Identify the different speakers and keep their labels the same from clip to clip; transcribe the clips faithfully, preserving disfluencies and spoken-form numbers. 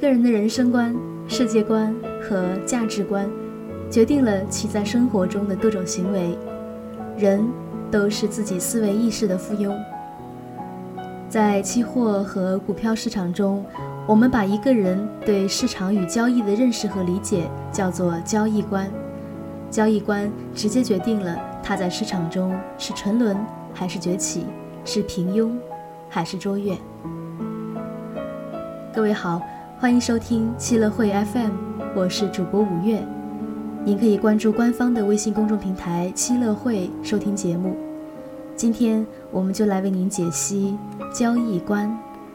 Speaker 1: 个人的人生观、世界观和价值观，决定了其在生活中的各种行为。人都是自己思维意识的附庸。在期货和股票市场中，我们把一个人对市场与交易的认识和理解叫做交易观。交易观直接决定了他在市场中是沉沦还是崛起，是平庸还是卓越。各位好，欢迎收听七乐会 F M， 我是主播五月。您可以关注官方的微信公众平台七乐会收听节目。今天我们就来为您解析交易观。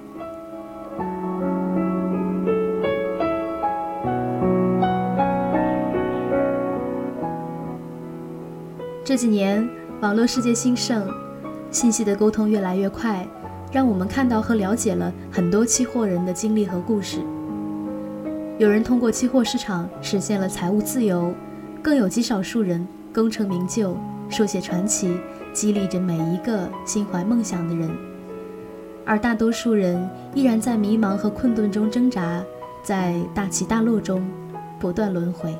Speaker 1: 这几年网络世界兴盛，信息的沟通越来越快，让我们看到和了解了很多期货人的经历和故事。有人通过期货市场实现了财务自由，更有极少数人功成名就，书写传奇，激励着每一个心怀梦想的人。而大多数人依然在迷茫和困顿中挣扎，在大起大落中不断轮回。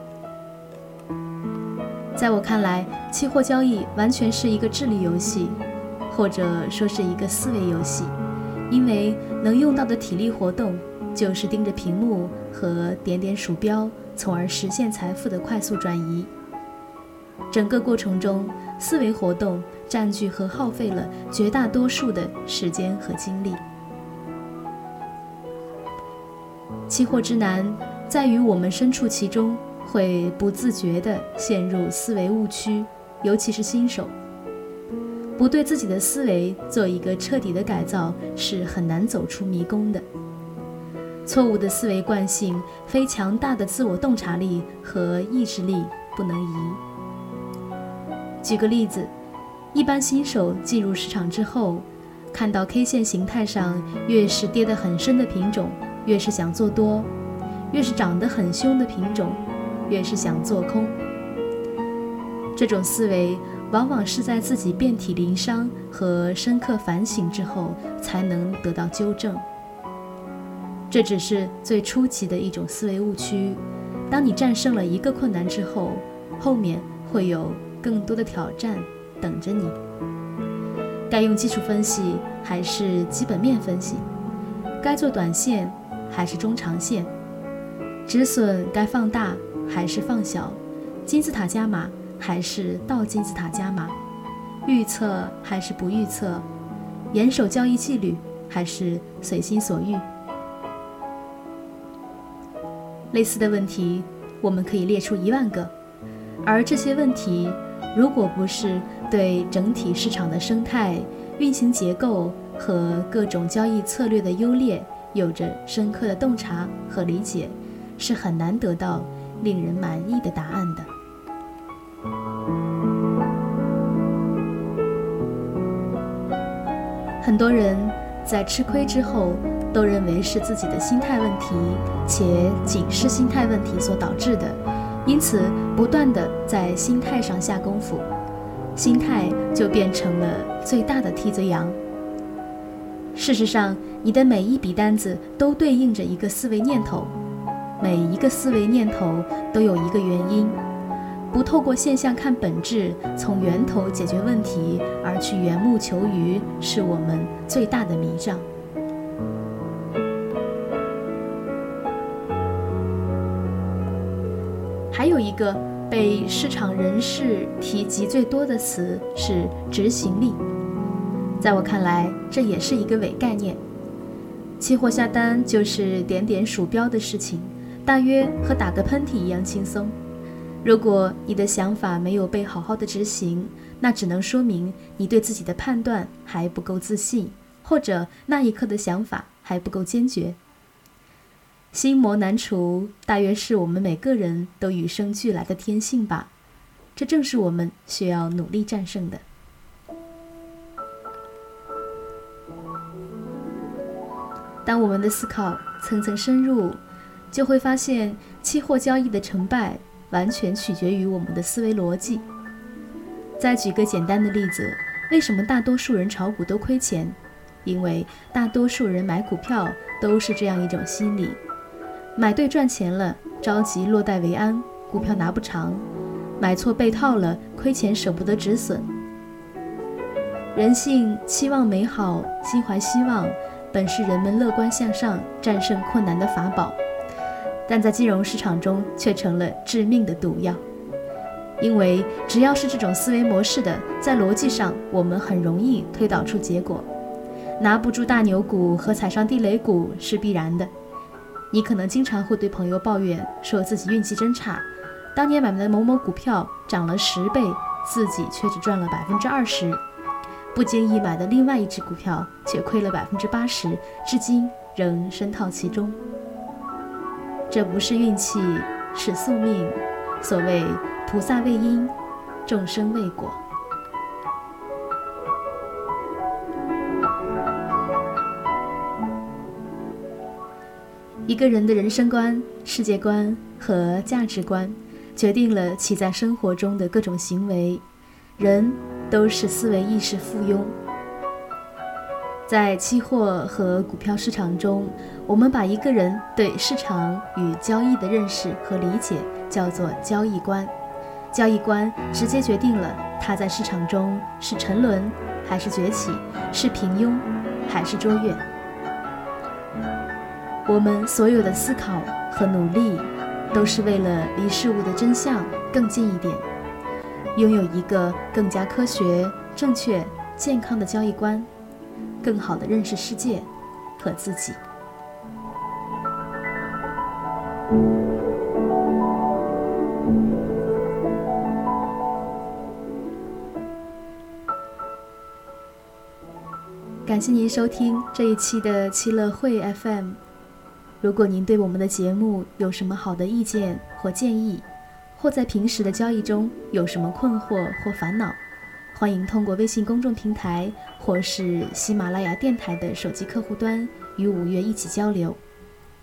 Speaker 1: 在我看来，期货交易完全是一个智力游戏，或者说是一个思维游戏，因为能用到的体力活动就是盯着屏幕和点点鼠标，从而实现财富的快速转移。整个过程中，思维活动占据和耗费了绝大多数的时间和精力。期货之难在于我们身处其中，会不自觉地陷入思维误区，尤其是新手。不对自己的思维做一个彻底的改造，是很难走出迷宫的。错误的思维惯性，非强大的自我洞察力和意志力不能移。举个例子，一般新手进入市场之后，看到 K 线形态上越是跌得很深的品种，越是想做多；越是涨得很凶的品种，越是想做空。这种思维往往是在自己遍体鳞伤和深刻反省之后才能得到纠正。这只是最初级的一种思维误区，当你战胜了一个困难之后，后面会有更多的挑战等着你。该用基础分析还是基本面分析？该做短线还是中长线？止损该放大还是放小？金字塔加码还是倒金字塔加码？预测还是不预测？严守交易纪律还是随心所欲？类似的问题我们可以列出一万个，而这些问题如果不是对整体市场的生态、运行结构和各种交易策略的优劣有着深刻的洞察和理解，是很难得到令人满意的答案的。很多人在吃亏之后都认为是自己的心态问题，且仅是心态问题所导致的，因此不断地在心态上下功夫，心态就变成了最大的替罪羊。事实上，你的每一笔单子都对应着一个思维念头，每一个思维念头都有一个原因。不透过现象看本质，从源头解决问题，而去缘木求鱼，是我们最大的迷障。还有一个被市场人士提及最多的词是执行力，在我看来，这也是一个伪概念。期货下单就是点点鼠标的事情，大约和打个喷嚏一样轻松。如果你的想法没有被好好的执行，那只能说明你对自己的判断还不够自信，或者那一刻的想法还不够坚决。心魔难除，大约是我们每个人都与生俱来的天性吧，这正是我们需要努力战胜的。当我们的思考层层深入，就会发现期货交易的成败完全取决于我们的思维逻辑。再举个简单的例子，为什么大多数人炒股都亏钱？因为大多数人买股票都是这样一种心理， 买对赚钱了，着急落袋为安，股票拿不长；买错被套了，亏钱舍不得止损。人性期望美好，心怀希望，本是人们乐观向上、战胜困难的法宝，但在金融市场中却成了致命的毒药。因为只要是这种思维模式的，在逻辑上我们很容易推导出结果。拿不住大牛股和踩上地雷股是必然的。你可能经常会对朋友抱怨，说自己运气真差，当年买的某某股票涨了十倍，自己却只赚了百分之二十。不经意买的另外一只股票却亏了百分之八十，至今仍深套其中。这不是运气，是宿命。所谓菩萨为因，众生为果。一个人的人生观、世界观和价值观，决定了其在生活中的各种行为。人都是思维意识附庸。在期货和股票市场中，我们把一个人对市场与交易的认识和理解叫做交易观。交易观直接决定了他在市场中是沉沦还是崛起，是平庸还是卓越。我们所有的思考和努力，都是为了离事物的真相更近一点，拥有一个更加科学、正确、健康的交易观，更好地认识世界和自己。感谢您收听这一期的七乐会 F M。 如果您对我们的节目有什么好的意见或建议，或在平时的交易中有什么困惑或烦恼，欢迎通过微信公众平台或是喜马拉雅电台的手机客户端与五月一起交流。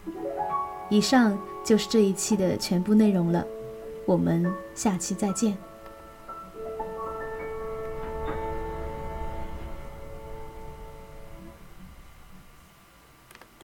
Speaker 1: 以上就是这一期的全部内容了，我们下期再见。